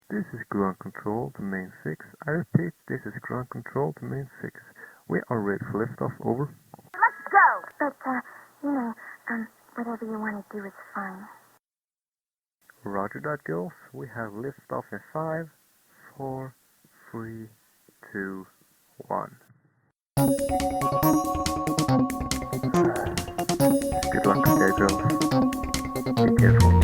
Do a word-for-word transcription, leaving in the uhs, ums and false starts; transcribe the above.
This is ground control to main six. I repeat, this is ground control to main six. We are ready for liftoff, over. Let's go! But, uh, you know, um, whatever you want to do is fine. Roger that, girls. We have liftoff in five, four, three, two, one. Good luck, okay, girls. Be careful.